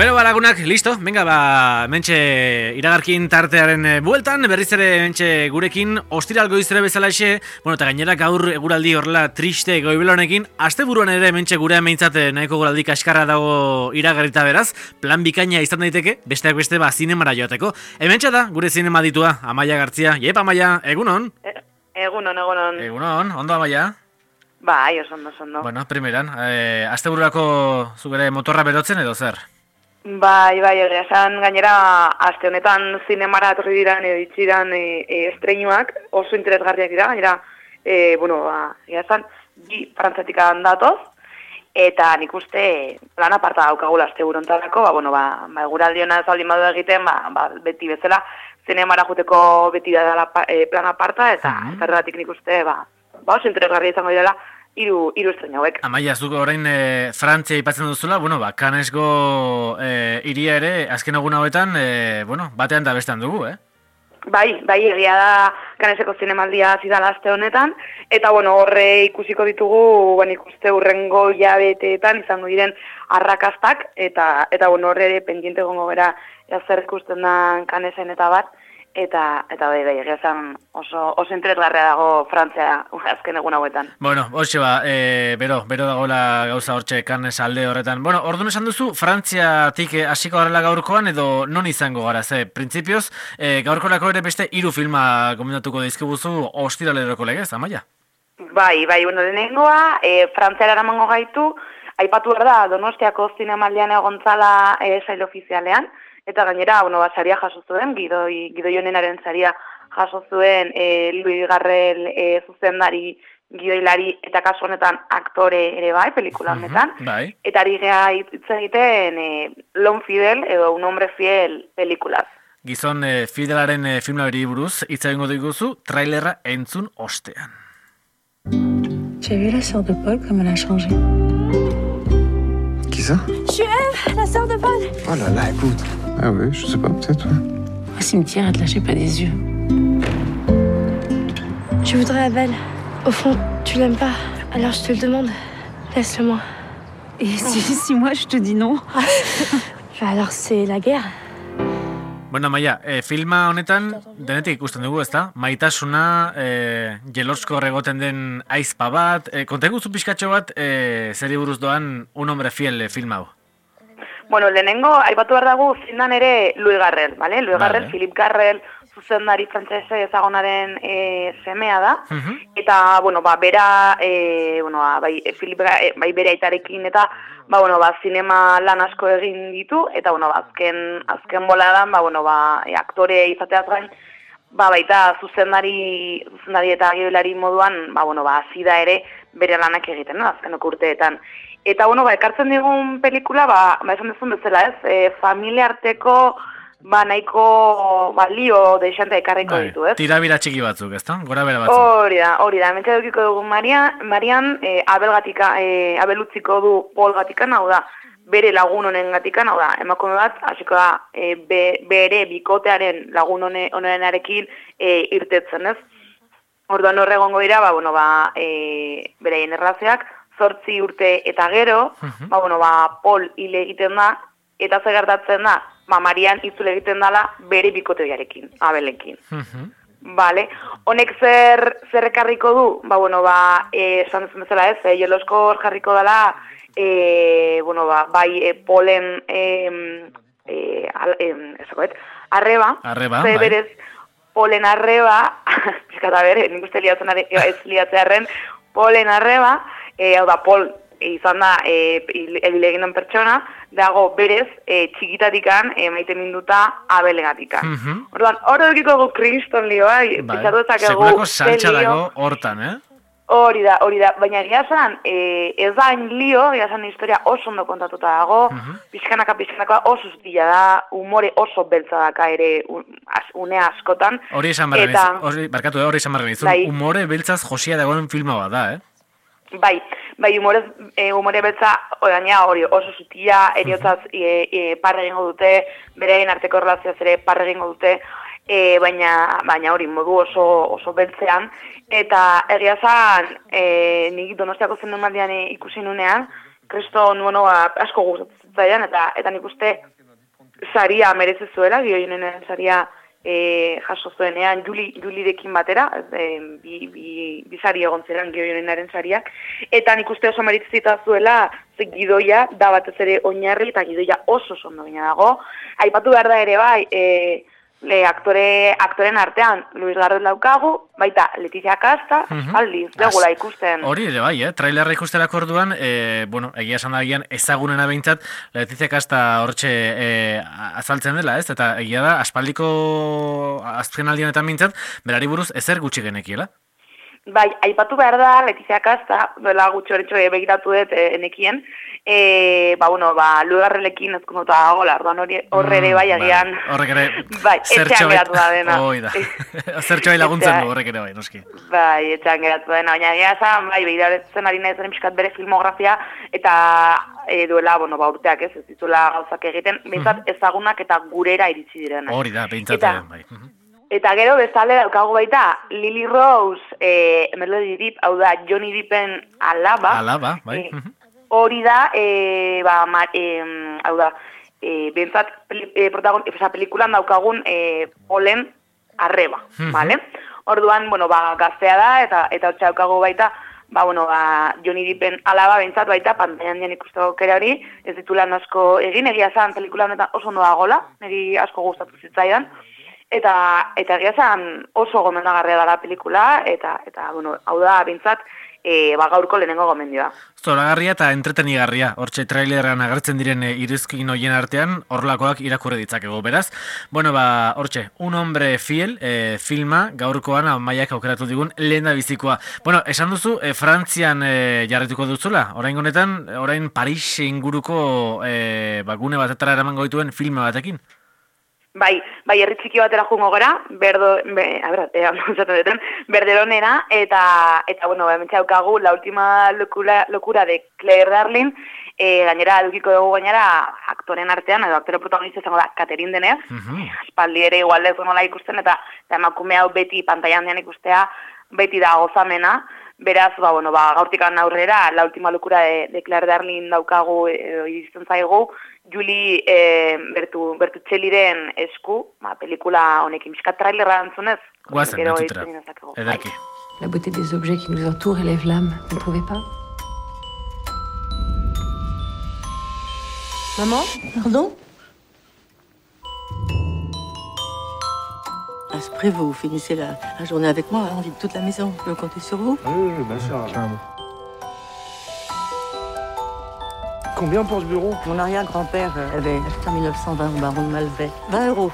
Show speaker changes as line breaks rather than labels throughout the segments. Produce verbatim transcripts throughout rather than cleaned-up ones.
Bero balagunak, listo, venga, ba, mentxe iragarkin tartearen e, bueltan, berriz ere mentxe gurekin, ostiral goizere bezalaxe, bueno, eta gainera gaur eguraldi horrela triste goibelonekin, asteburuan ere mentxe gurean behintzat nahiko eguraldi kaskarra dago iragarrita beraz, plan bikaina izan daiteke, besteak beste ba zinemara joateko. Hementxe da, gure zinema ditua, Amaia Gartzia. Jep, Amaia, egunon?
E, egunon, egunon.
Egunon, ondo Amaia?
Bai, oso ondo, oso ondo.
Bueno, primeran, e, astebururako zugere motorra berotzen edo zer?
Bai, bai, egia esan gainera aste honetan zinemara etorri diran edo itxiran e, e, estreinuak oso interesgarriak dira, gainera, e, bueno, ba, egia esan, bi frantzatik datoz, eta nik uste plan aparta daukagula asteburu honetako, ba, bueno, ba, ba eguraldi ona ez baldin badu egiten, ba, ba, beti bezala, zinemara juteko beti da e, plan aparta, eta mm-hmm. zergatik nik uste, ba, ba oso interesgarria izango direla, Iru, iru estreinu hauek.
Amaia, zuko orain e, Frantzia aipatzen duzula, bueno, ba, Cannesgo e, iria ere, azken egun hauetan, e, bueno, batean da bestean dugu, eh?
Bai, bai, egia da Canneseko zinemaldia zidala aste honetan, eta, bueno, horre ikusiko ditugu, ben ikuste urrengo hilabeteetan izango diren arrakastak, eta, eta bueno, horre pendiente gongo gara, zer ikusten da Cannesen eta bat, Eta, eta bai, bai, egia esan oso, oso interesgarria dago Frantzia azken egun hauetan.
Bueno, hoxe ba, e, bero, bero dagoela gauza hortxe Cannes alde horretan. Bueno, orduan esan duzu, Frantziatik hasiko garela gaurkoan edo non izango gara, ze, printzipioz, e, gaurkorako ere beste hiru filma gomendatuko dizkibuzu ostiraleroko legez, Amaia?
Bai, bai, bueno, denengoa, e, Frantziara eramango gaitu, aipatu behar da, Donostiako zinemaldian egontzala e, sail ofizialean, eta gainera, bueno, ba, saria jaso zuen, gidoi, gidoi honenaren saria jaso zuen e, Louis Garrel e, zuzendari, gidoilari, eta kasu honetan aktore ere bai, pelikula honetan.
Uh-huh, bai.
Eta ari geha hitz egiten e, Lon Fidel edo Un hombre fiel pelikulaz.
Gizon e, Fidelaren e, filmari buruz, hitz egingo diguzu, trailerra entzun ostean.
J'ai vu la sœur de Paul, comme elle a changé.
Qui ça?
Je suis Ève, la sœur de Paul.
Oh là là, écoute. Ah oui, je sais pas, peut-être, ouais.
Au cimetière, elle te lâchait pas des yeux.
Je voudrais Abel. Au fond, tu l'aimes pas. Alors je te le demande. Laisse-le-moi.
Et si, si moi je te dis non?
Bah alors c'est la guerre.
Bueno, Amaia, e, filma honetan denetik ikusten dugu, ezta? Maitasuna, e, jelorsko regoten den aizpa bat, e, kontaiguzu pixkatxo bat, e, zeri buruz doan Un hombre fiel e, film hau.
Bueno, lehenengo, aipatu behar dago, zindan ere Louis Garrel, ¿vale? Louis vale. Garrel, Philippe Garrel, zuzendari frantsese ezagonaren e, semea da, uh-huh. Eta, bueno, ba, bera, e, bueno, ba, bai, Philippe, e, bai bere aitarekin, eta, ba, bueno, ba, zinema lan asko egin ditu, eta, bueno, ba, azken, azken boladan, ba, bueno, ba, e, aktore izateaz gain, ba, baita zuzendari, zuzendari eta gidoilari moduan, ba, bueno, ba, hasi da ere bere lanak egiten, no? Azkenoko urteetan. Eta, bueno, ba, ekartzen digun pelikula, ba, ba esan dezun bezala ez, e, familia arteko, ba, nahiko, ba, lio deixantea ekarriko
bai,
ditu, ez?
Tirabira txiki batzuk, ez da? Gora bera batzuk.
Hori da, hori da, hemen txedukiko dugu Marian, Marian e, Abel gatika, e, Abel utziko du Paul gatikan, hau da, bere lagun honen gatikan, hau da, emakume bat, hasiko da, e, be, bere bikotearen lagun honenarekin e, irtetzen, ez? Orduan horregongo dira, ba, bueno, ba, e, beraien erlazioak, zortzi urte eta gero, uh-huh. ba, bueno, ba, Paul hile egiten da, eta zer gertatzen da, ba, Marian itzule egiten dela bere bikotearekin, Abelekin. Uh-huh. Vale. Honek zer zer ekarriko du? Ba, bueno, ba, eh, esan duzun bezala ez, eh, jelosko jarriko dela, eh, bueno, ba, bai, eh, Paulen, eh, eh, al, eh, esakoet, arreba,
arreba,
ze
bai.
Berez, Paulen arreba, pizkata bere, nik uste liatzen ari, ez liatzearen, Paulen arreba, e, hau da, Paul izan da e, ebile eginen pertsona, dago berez e, txikitatikan e, maite minduta Abelegatikan. Uh-huh. Orduan, hor dukiko gu kriston lioa,
bai. Sekulako saltxa dago hortan, eh?
Hori da, hori da, baina egia zan, e, ez da hain lio, egia zan historia oso ondo kontatuta dago, uh-huh. pixkanaka pixkanaka oso zutila da, umore oso beltza daka ere un, az, une askotan.
Hori esan barra hori, barkatu da, hori esan barra nizun, umore beltzaz josia dagoen filma bat da, eh?
Bai, bai, humorez, e, humore beltza, odaina hori oso zutila, eriotzaz uh-huh. e, e, parre egingo dute, berein arteko relazioaz ere parre egingo dute, e, baina, baina hori modu oso, oso beltzean, eta egia zan, e, nik Donostiako zinemaldian ikusi nunean, kriston, bueno, asko gustatzen zaidan, eta, eta nik uste saria merezi zuela, gioinen saria e, jaso zuenean Juli, Julirekin batera, e, bi, bi, bi sari egon zeran gioinenaren sariak, eta nik uste oso meritzita zuela, ze gidoia da batez ere oinarri, eta gidoia oso ondo baina dago. Aipatu behar da ere bai, e, le aktore, aktoren artean Luis Garrot daukagu, baita Letizia Casta,
Mhm.
aldiz, degula ikusten.
Hori ere bai, eh? Trailerra ikusterako orduan, eh, bueno, egia esan da gian ezagunena behintzat, Letizia Casta hortxe eh, azaltzen dela, ez? Eta egia da, aspaldiko azken aldionetan behintzat, berari buruz ezer gutxi genekiela.
Bai, aipatu behar da, Letizia Casta, duela gutxi horretxo begiratu dut e, enekien, e, ba, bueno, ba, lugarrelekin ezkondota dagoela, orduan horre ere bai agian...
Horrek ere,
bai, etxean geratu da dena.
Hoi da, zertxo bai laguntzen du, horrek ere bai, noski.
Bai, etxean geratu dena, baina egia esan, bai, begiratzen ari nahi zen pixkat bere filmografia, eta e, duela, bueno, ba, urteak ez, ez dituela gauzak egiten, behintzat ezagunak eta gurera iritsi direna.
Hori da, behintzat,
Eta-
bai. Mhm.
Eta gero bestalde daukagu baita Lily Rose, eh, Melody Deep, hau da Johnny Deppen alaba.
Alaba, bai.
Eh,
Mhm.
hori da, eh, ba, ma, eh, hau da, eh, bentsat peli, eh, protagon, esa pelikulan daukagun eh, Polen arreba,
Mhm.
vale? Orduan, bueno, ba, gaztea da, eta eta hortxe daukagu baita, ba, bueno, ba, Johnny Deppen alaba bentsat baita, pantailan dian ikusteko kere hori, ez ditulan asko egin, egia zan pelikula honetan oso ondo dagoela, niri asko gustatu zitzaidan, eta eta egia esan oso gomendagarria da la pelikula, eta, eta bueno, hau da bintzat, e, ba, gaurko lehenengo gomendioa.
Zoragarria eta entretenigarria, hortxe traileran agertzen diren e, iruzkin hoien artean, horlakoak irakurri ditzakegu, beraz. Bueno, ba, hortxe, Un hombre fiel, e, filma, gaurkoan Amaiak aukeratu digun lehen da bizikoa. Bueno, esan duzu, e, Frantzian e, jarretuko duzula, orain honetan, orain Paris inguruko e, ba, gune batetara eramango dituen filma batekin.
Bai, bai, herri txiki batera jungo gara, berdo, be, a ber, eh, duten, berderonera, eta, eta bueno, hementxe daukagu, la última locura, locura de Claire Darling, e, gainera, edukiko dugu gainera, aktoren artean, edo aktore protagonista izango da, Catherine Deneuve,
Mhm.
aspaldi ere igual ez nola ikusten, eta, eta emakume hau beti pantailan dian ikustea, beti da gozamena, beraz, ba, bueno, ba, gaurtikan aurrera, la última locura de, de Claire Darling daukagu, edo iristen zaigu, Julie e, bertu, bertu txeliren esku, ba, pelikula honekin, miskat trailerra antzunez.
Guazen,
gero
entzutera,
hitz egin dezakegu.
ederki.
La beauté des objets qui nous entourent élève l'âme, vous ne trouvez pas?
Maman, pardon? À ce prix, vous finissez la, la journée avec moi, on vide toute la maison. Je peux compter sur vous?
Oui, oui, bien sûr. Combien pour ce bureau?
Mon arrière-grand-père euh, avait acheté en mille neuf cent vingt au baron de Malvais. vingt euros.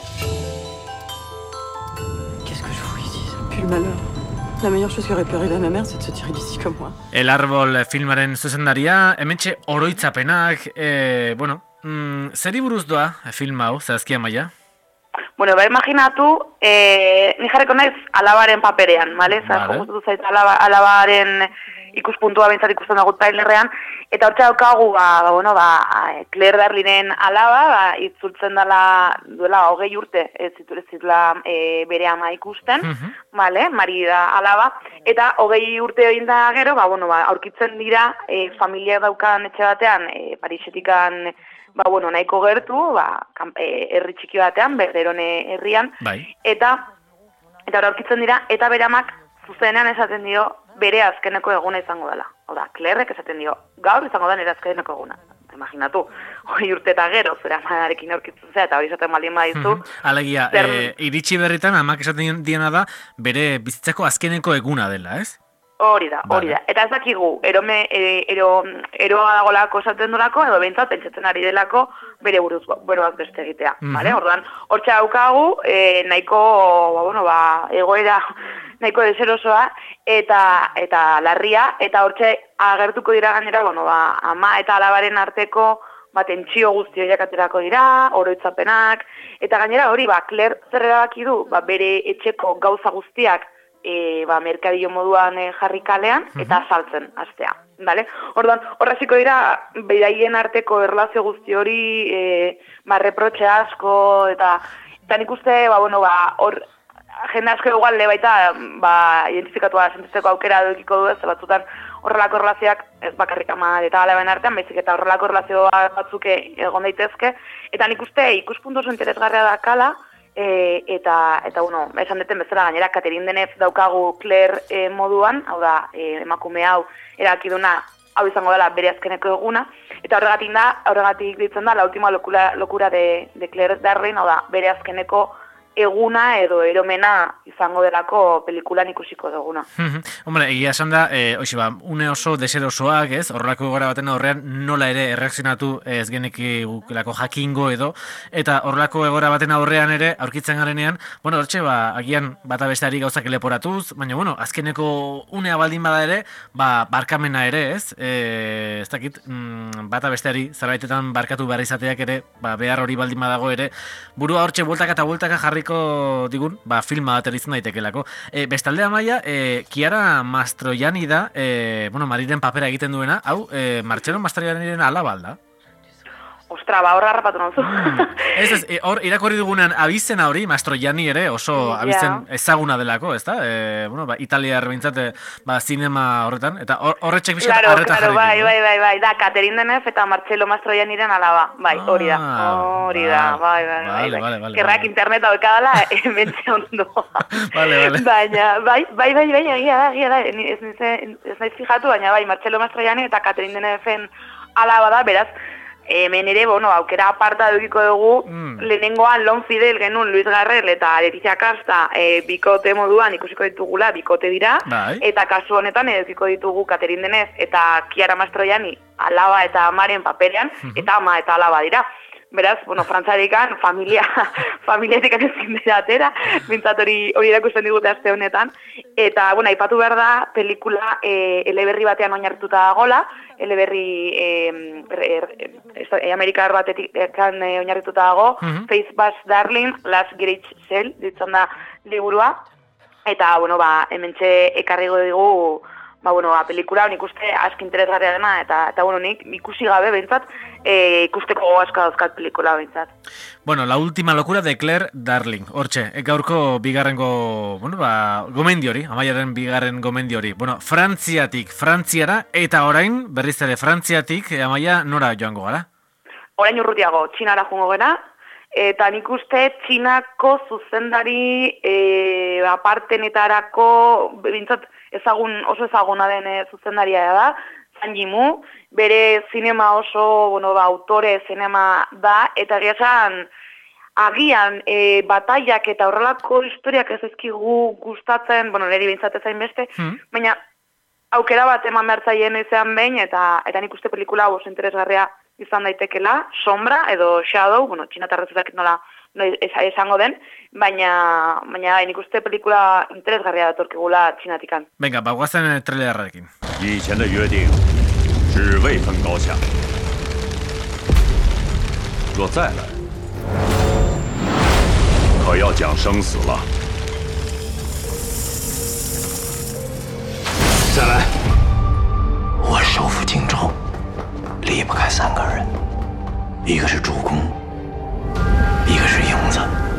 Qu'est-ce que je fous ici?
Puis le malheur. La meilleure chose qui aurait pu arriver à ma mère, c'est de se tirer d'ici comme moi.
El Árbol filmaren zuzendaria, hementxe oroitzapenak, e, bueno, mm, zeri buruz doa film hau, zehazki Amaia?
Bueno, ba, imaginatu, eh, ni jarriko naiz alabaren paperean, bale? Zer,
Vale.
gustatu zait alaba, alabaren ikuspuntua bintzat ikusten dago trailerrean, eta hortza daukagu, ba, ba, bueno, ba, Claire Darlingen alaba, ba, itzultzen dela, duela hogei urte, ez zitu ez zitula e, bere ama ikusten,
Mhm.
vale, Mari da alaba, eta hogei urte egin da gero, ba, bueno, ba, aurkitzen dira, e, familia daukan etxe batean, e, Parisetikan, ba, bueno, nahiko gertu, ba, kan- e, herri txiki batean, Berderone herrian,
Bai.
eta eta hor aurkitzen dira, eta bere amak zuzenean esaten dio bere azkeneko eguna izango dela. Hau da, Clairek esaten dio, gaur izango da nire azkeneko eguna. Imaginatu, hori urte eta gero, zure amarekin aurkitzen zea, eta hori esaten baldin badizu,
Mhm. Alegia,
zer-
e, iritsi berritan amak esaten diena da bere bizitzako azkeneko eguna dela, ez?
hori da, hori
Vale.
da. Eta ez dakigu, erome, e, ero, eroa dagolako esaten durako, edo behintzat pentsatzen ari delako bere buruz, beroaz beste egitea.
Mhm.
Vale? Orduan, hortxe daukagu, e, nahiko, ba, bueno, ba, egoera nahiko deserosoa, eta eta larria, eta hortxe agertuko dira gainera, bueno, ba, ama eta alabaren arteko, ba, tentsio guzti horiek aterako dira, oroitzapenak, eta gainera hori, ba, Claire zer erabaki du, ba, bere etxeko gauza guztiak, e, ba, merkadillo moduan e, jarri kalean, eta saltzen hastea. Vale? Orduan, horraziko dira, beraien arteko erlazio guzti hori, e, ba, reprotxe asko, eta, eta nik uste, ba, bueno, ba, hor, jende asko igual le baita, ba, identifikatua sentitzeko aukera edukiko du ez, batzutan horrelako relazioak ez bakarrik ama eta alaben artean, baizik eta horrelako relazio batzuk egon daitezke, eta nik uste ikuspuntu oso interesgarria da kala, E, eta, eta bueno, esan deten bezala gainera Catherine Deneuve daukagu Claire e, moduan, hau da, e, emakume hau erakiduna hau izango dela bere azkeneko eguna, eta horregatik da, horregatik ditzen da, la última locura, locura de, de Claire Darling, hau da, bere azkeneko eguna edo eromena izango delako pelikulan ikusiko duguna.
Hombre, egia esan da, e, oixi ba, une oso deserosoak, ez? Horrelako gora baten aurrean nola ere erreakzionatu ez geneki gukelako jakingo edo, eta horrelako egora baten aurrean ere aurkitzen garenean, bueno, hortxe, ba, agian bata besteari gauzak leporatuz, baina, bueno, azkeneko unea baldin bada ere, ba, barkamena ere, ez? E, ez dakit, mm, bata besteari zerbaitetan barkatu behar izateak ere, ba, behar hori baldin badago ere, burua hortxe bueltaka eta bueltaka jarri digun, ba, filma bat eritzen daitekelako. E, bestalde Amaia, e, Chiara Mastroianni da, e, bueno, Mariren papera egiten duena, hau, e, Marcello Mastroianniren alaba alda?
Ostra, ba, horra harrapatu nozu.
Ez, ez, e, hor, irakorri dugunean abizena hori, Mastroianni ere, oso abizen ezaguna delako, ez da? E, bueno, ba, italiar bintzat, ba, zinema horretan, eta horretxek bizkat
claro,
arreta
claro,
jarri.
Bai, bai, bai, bai, da, Catherine Deneuve eta Marcello Mastroianniren alaba, bai, hori da, hori da, bai, bai, bai,
vale, vale, vale,
Gerrak
vale.
Internet hau ekadala, hementxe ondo.
Vale, vale.
Baina, bai, bai, bai, bai, egia da, egia da, ez, ez, ez naiz fijatu, baina bai, Marcello Mastroianni eta Catherine Deneuven alaba da, beraz, hemen ere, bueno, aukera aparta edukiko dugu, mm. lehenengoan Lon Fidel genuen Luis Garrel eta Letizia Casta e, bikote moduan ikusiko ditugula, bikote dira, bai. Eta kasu honetan edukiko ditugu Catherine Deneuve eta Chiara Mastroianni alaba eta amaren paperean, mm-hmm. eta ama eta alaba dira. Beraz, bueno, frantzarikan, familia, familiatik ezin dira atera, bintzat hori hori erakusten digute aste honetan. Eta, bueno, aipatu behar da, pelikula e, eleberri batean oinarrituta dagola, eleberri e, er, er, amerikar batetik e, oinarrituta dago, uh-huh. Face Bash Darling, Last Great Sale, ditzen da liburua. Eta, bueno, ba, hementxe ekarrigo digu, ba, bueno, ba, pelikula nik uste aski interesgarria dena, eta, eta bueno, nik ikusi gabe behintzat, e, ikusteko aska dauzkat pelikula behintzat.
Bueno, La última locura de Claire Darling, hortxe, gaurko bigarrengo, bueno, ba, gomendi hori, Amaiaren bigarren gomendi hori. Bueno, Frantziatik, Frantziara, eta orain, berriz ere Frantziatik, Amaia, nora joango gara?
Orain urrutiago, Txinara joango gara, eta nik uste Txinako zuzendari e, apartenetarako, bintzat, ezagun, oso ezaguna den e, zuzendaria da, Zhang Yimou, bere zinema oso, bueno, ba, autore zinema da, eta esan agian e, bataiak eta horrelako historiak ez ezkigu gustatzen, bueno, niri bintzat ezain beste, hmm. baina aukera bat eman behartzaien ezean behin, eta, eta nik uste pelikula oso interesgarria izan daitekela, Sombra edo Shadow, bueno, txinatarrezutak nola no, esango den, baina, baina nik uste pelikula interesgarria datorkigula txinatikan.
Venga, ba, guazen trailerrarekin.
以前的约定只为分高下，若再来，可要讲生死了。再来，
我收复荆州，离不开三个人，一个是主公，一个是影子，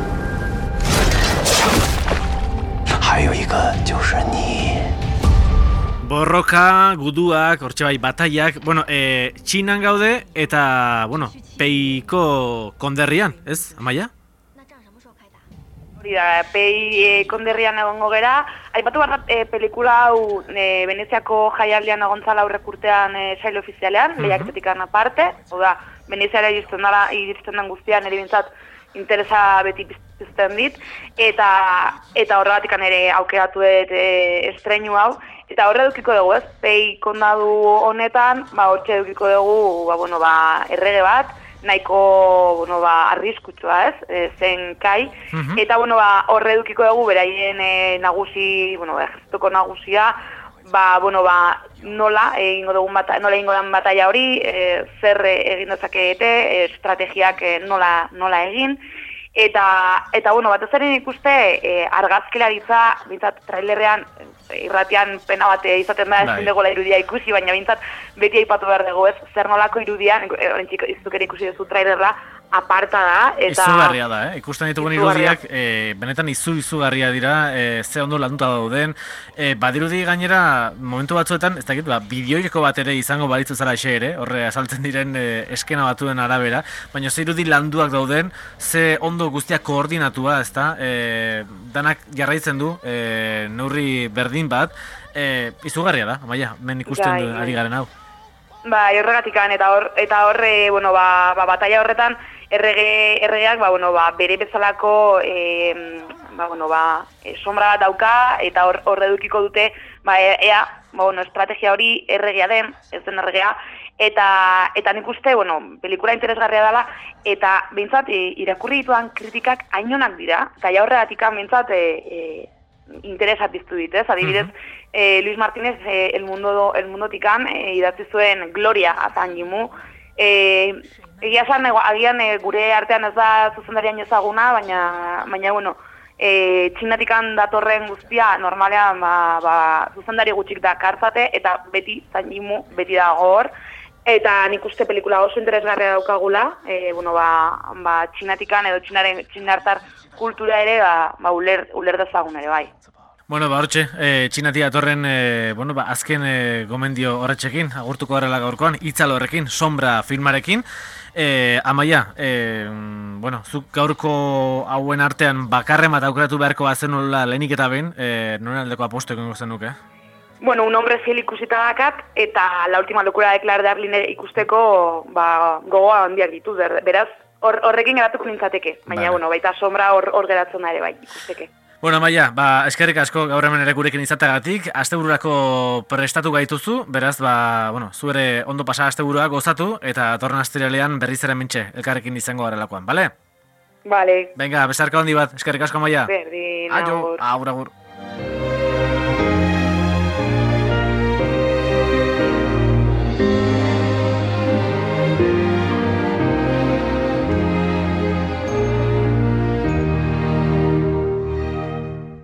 还有一个就是你。
Borroka, guduak, hortxe bai, bataiak, bueno, e, Txinan gaude eta, bueno, Peiko konderrian, ez, Amaia?
Hori da, Pei e, konderrian egongo gera, aipatu behar e, pelikula hau e, Veneziako jaialdian egontzala aurrek urtean e, sail ofizialean, uh-huh. lehiaketetik aparte, hau da, Veneziara iristen dala, iristen den guztian, ere bintzat, interesa beti pizten dit, eta, eta horregatik ere aukeratu dut e, estreinu hau, eta horre edukiko dugu, ez, Pei kondadu honetan, ba, hortxe edukiko dugu, ba, bueno, ba, errege bat, nahiko, bueno, ba, arriskutsua, ez, e, zen kai, uh-huh. eta, bueno, ba, horre edukiko dugu, beraien e, nagusi, bueno, ejércituko nagusia, ba, bueno, ba, nola egingo dugun bata, nola egingo den bataia hori, e, zer egin dezakete, estrategiak e, nola, nola egin, eta, eta bueno, batez ere ikuste e, argazkilaritza, bintzat, trailerrean, irratian pena bate izaten da ezin degola irudia ikusi, baina bintzat beti aipatu behar dugu, ez, zer nolako irudian, horrentzik izuk ere ikusi duzu trailerra, aparta da. Eta
izugarria da, eh? Ikusten ditugun irudiak, e, benetan izu izugarria dira, e, ze ondo landuta dauden. E, badirudi gainera, momentu batzuetan, ez dakit, ba, bideoiko bat ere izango balitzu zara xe ere, horre asaltzen diren e, eskena batuen arabera, baina ze irudi landuak dauden, ze ondo guztiak koordinatua, ezta? E, danak jarraitzen du, e, neurri berdin bat, e, izugarria da, Amaia, men ikusten
Bai,
du, ari garen hau.
Ba, horregatikan, eta hor, eta hor, e, bueno, ba, ba, batalla horretan, errege, erregeak, ba, bueno, ba, bere bezalako, e, ba, bueno, ba, e, sombra bat dauka, eta hor, hor edukiko dute, ba, e, ea, ba, bueno, estrategia hori erregea den, ez den erregea, eta, eta nik uste, bueno, pelikula interesgarria dela, eta behintzat, e, irakurri dituan kritikak hainonak dira, eta ja horregatikan behintzat, e, e, interesat biztu dit, ez? Adibidez, uh-huh. eh, Luis Martínez, eh, el mundo, el mundo tikan, eh, idatzi zuen Gloria Azangimu. Eh, egia esan, agian eh, gure artean ez da zuzendarian ezaguna, baina, baina bueno, eh, txinatikan datorren guztia, normalean, ba, ba, zuzendari gutxik da kartzate, eta beti, Zangimu, beti da hor. Eta nik uste pelikula oso interesgarria daukagula, eh, bueno, ba, ba, txinatikan edo txinaren, txinartar kultura ere, ba, ba uler, uler dezagun ere, bai.
Bueno, ba, hortxe, e, txinatia atorren, e, bueno, ba, azken e, gomendio horretxekin, agurtuko horrela gaurkoan, itzalo horrekin, sombra filmarekin. E, Amaia, e, bueno, zuk gaurko hauen artean bakarren bat aukeratu beharko bazen nola lehenik eta behin, e, noren aldeko aposto egingo zenuke?
Bueno, un hombre fiel ikusita dakat, eta La última locura de Claire Darling ikusteko ba, gogoa handiak ditu, beraz, hor, horrekin geratuko nintzateke, baina, vale. Bueno, baita sombra hor, hor geratzen da ere bai, ikusteke.
Bueno, Amaia, ba, eskerrik asko gaur hemen ere gurekin izateagatik, astebururako prestatu gaituzu, beraz, ba, bueno, zu ere ondo pasa asteburua gozatu, eta torren astiralean berriz ere mentxe, elkarrekin izango garelakoan, bale?
Bale.
Venga, besarka handi bat, eskerrik asko, Amaia.
Berdin,
agur. Agur, agur.